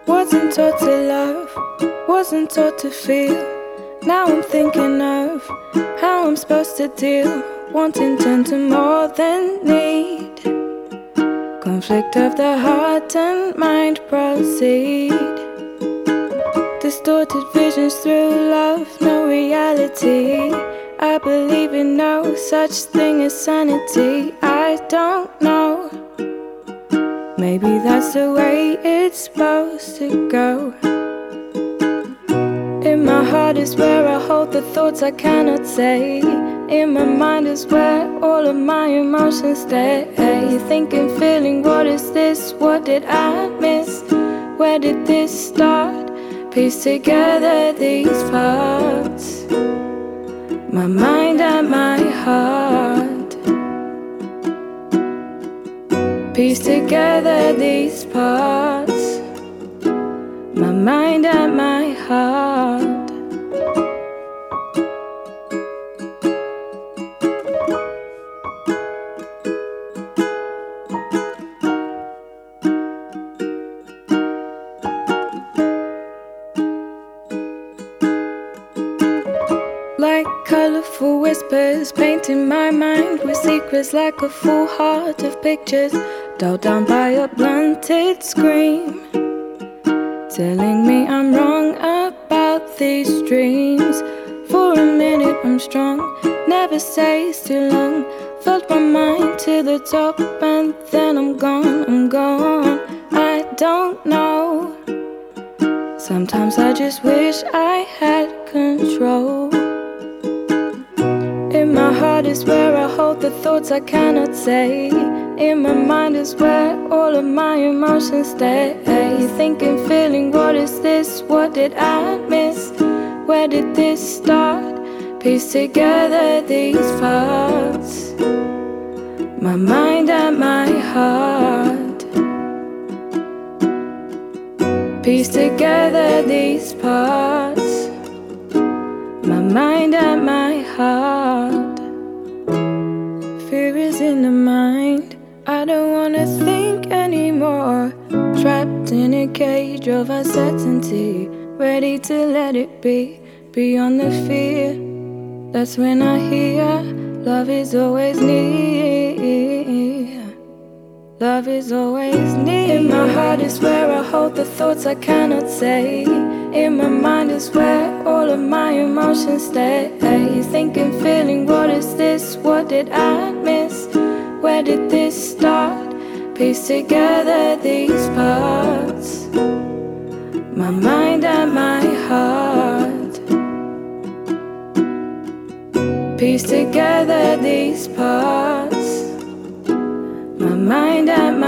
Wasn't taught to love, wasn't taught to feel. Now I'm thinking of how I'm supposed to deal. Wanting tend to more than need. Conflict of the heart and mind proceed. Distorted visions through love, no reality. I believe in no such thing as sanity. I don't know, maybe that's the way it's supposed to go. In my heart is where I hold the thoughts I cannot say. In my mind is where all of my emotions stay. Thinking, feeling, what is this? What did I miss? Where did this start? Piece together these parts, my mind and my heart. Piece together these parts, my mind and my heart. Like colorful whispers painting my mind with secrets, like a full heart of pictures dulled down by a blunted scream, telling me I'm wrong about these dreams. For a minute I'm strong, never stays too long. Felt my mind to the top and then I'm gone. I don't know, sometimes I just wish I had control. In my heart is where I hold the thoughts I cannot say. In my mind is where all of my emotions stay. Thinking, feeling, what is this? What did I miss? Where did this start? Piece together these parts, my mind and my heart. Piece together these parts, my mind and my heart. Fear is in the mind, I don't wanna think anymore. Trapped in a cage of uncertainty, ready to let it be, beyond the fear. That's when I hear love is always near. Love is always near. In my heart is where I hold the thoughts I cannot say. In my mind is where all of my emotions stay. Thinking, feeling, what is this? What did I miss? Where did this start? Piece together these parts, my mind and my heart. Piece together these parts, my mind and my